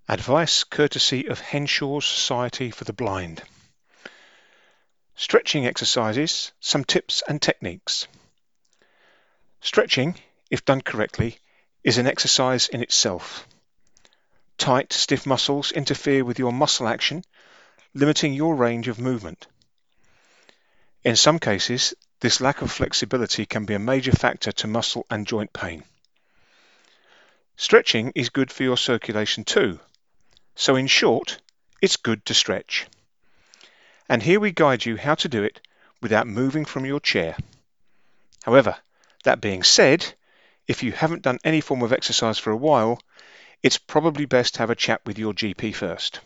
Advice courtesy of Henshaw's Society for the Blind. Stretching exercises, some tips and techniques. Stretching, if done correctly, is an exercise in itself. Tight, stiff muscles interfere with your muscle action, limiting your range of movement. In some cases, this lack of flexibility can be a major factor to muscle and joint pain. Stretching is good for your circulation too. So in short, it's good to stretch. And here we guide you how to do it without moving from your chair. However, that being said, if you haven't done any form of exercise for a while, it's probably best to have a chat with your GP first.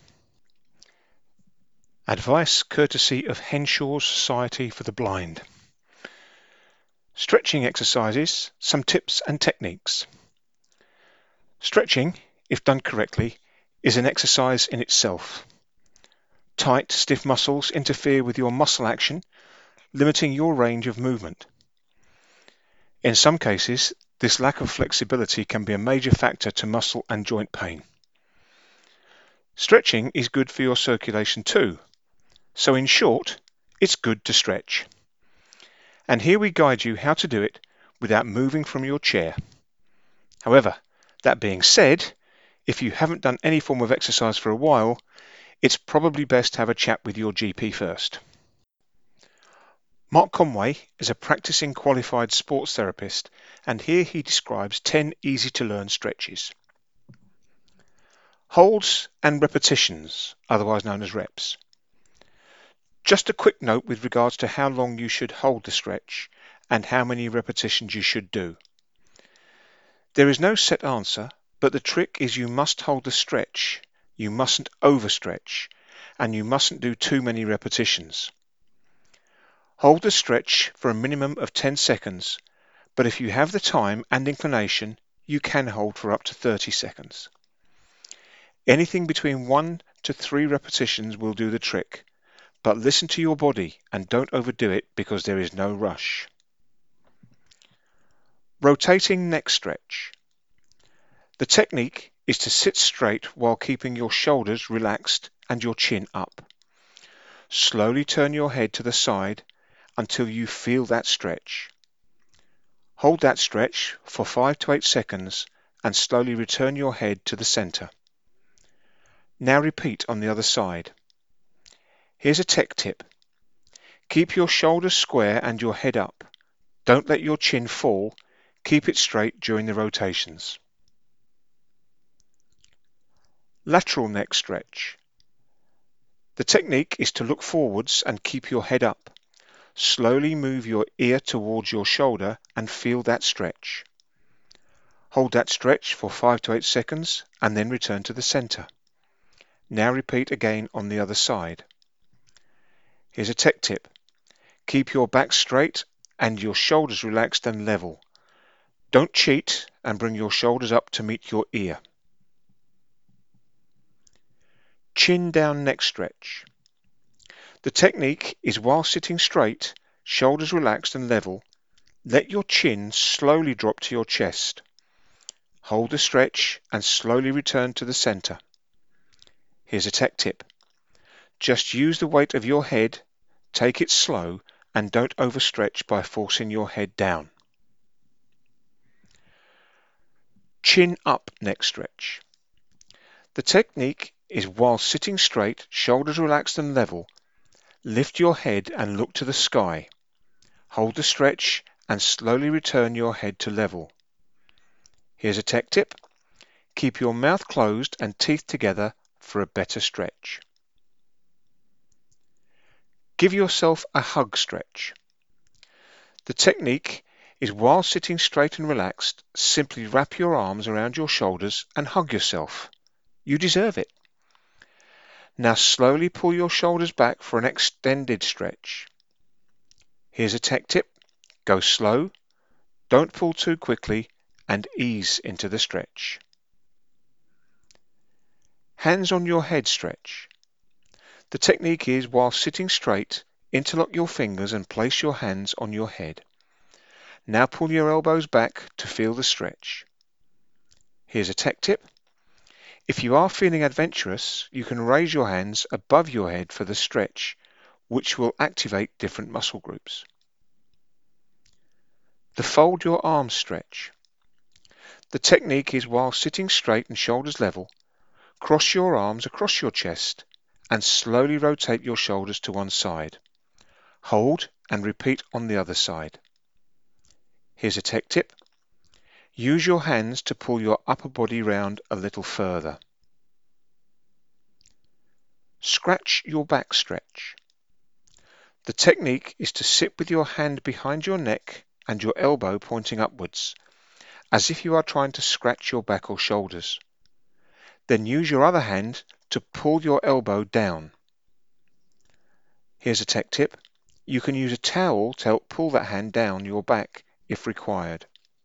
Advice courtesy of Henshaw's Society for the Blind. Stretching exercises, some tips and techniques. Stretching, if done correctly, is an exercise in itself. Tight, stiff muscles interfere with your muscle action, limiting your range of movement. In some cases, this lack of flexibility can be a major factor to muscle and joint pain. Stretching is good for your circulation too. So in short, it's good to stretch. And here we guide you how to do it without moving from your chair. However, that being said, if you haven't done any form of exercise for a while, it's probably best to have a chat with your GP first. Mark Conway is a practicing qualified sports therapist, and here he describes 10 easy-to-learn stretches. Holds and repetitions, otherwise known as reps. Just a quick note with regards to how long you should hold the stretch and how many repetitions you should do. There is no set answer, but the trick is you must hold the stretch, you mustn't overstretch, and you mustn't do too many repetitions. Hold the stretch for a minimum of 10 seconds, but if you have the time and inclination, you can hold for up to 30 seconds. Anything between 1 to 3 repetitions will do the trick, but listen to your body and don't overdo it because there is no rush. Rotating neck stretch. The technique is to sit straight while keeping your shoulders relaxed and your chin up. Slowly turn your head to the side until you feel that stretch. Hold that stretch for 5 to 8 seconds and slowly return your head to the center. Now repeat on the other side. Here's a tech tip. Keep your shoulders square and your head up. Don't let your chin fall. Keep it straight during the rotations. Lateral neck stretch. The technique is to look forwards and keep your head up. Slowly move your ear towards your shoulder and feel that stretch. Hold that stretch for 5 to 8 seconds and then return to the center. Now repeat again on the other side. Here's a tech tip. Keep your back straight and your shoulders relaxed and level. Don't cheat and bring your shoulders up to meet your ear. Chin down neck stretch. The technique is while sitting straight, shoulders relaxed and level, let your chin slowly drop to your chest. Hold the stretch and slowly return to the center. Here's a tech tip. Just use the weight of your head, take it slow, and don't overstretch by forcing your head down. Chin up neck stretch. The technique is while sitting straight, shoulders relaxed and level, lift your head and look to the sky. Hold the stretch and slowly return your head to level. Here's a tech tip. Keep your mouth closed and teeth together for a better stretch. Give yourself a hug stretch. The technique is while sitting straight and relaxed, simply wrap your arms around your shoulders and hug yourself. You deserve it. Now slowly pull your shoulders back for an extended stretch. Here's a tech tip. Go slow, don't pull too quickly, and ease into the stretch. Hands on your head stretch. The technique is while sitting straight, interlock your fingers and place your hands on your head. Now pull your elbows back to feel the stretch. Here's a tech tip. If you are feeling adventurous, you can raise your hands above your head for the stretch, which will activate different muscle groups. The fold your arms stretch. The technique is while sitting straight and shoulders level, cross your arms across your chest and slowly rotate your shoulders to one side. Hold and repeat on the other side. Here's a tech tip. Use your hands to pull your upper body round a little further. Scratch your back stretch. The technique is to sit with your hand behind your neck and your elbow pointing upwards, as if you are trying to scratch your back or shoulders. Then use your other hand to pull your elbow down. Here's a tech tip. You can use a towel to help pull that hand down your back if required.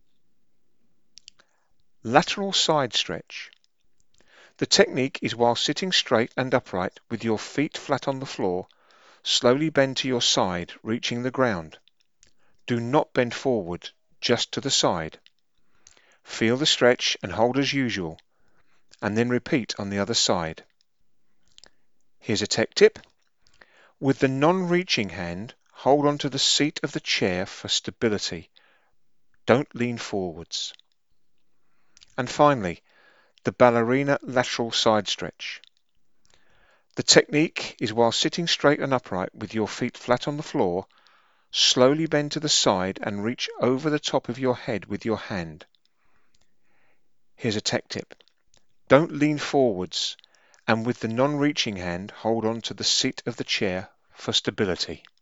Lateral side stretch. The technique is while sitting straight and upright with your feet flat on the floor, slowly bend to your side, reaching the ground. Do not bend forward, just to the side. Feel the stretch and hold as usual, and then repeat on the other side. Here's a tech tip. With the non-reaching hand, hold onto the seat of the chair for stability. Don't lean forwards. And finally, the ballerina lateral side stretch. The technique is while sitting straight and upright with your feet flat on the floor, slowly bend to the side and reach over the top of your head with your hand. Here's a tech tip. Don't lean forwards, and with the non-reaching hand, hold on to the seat of the chair for stability.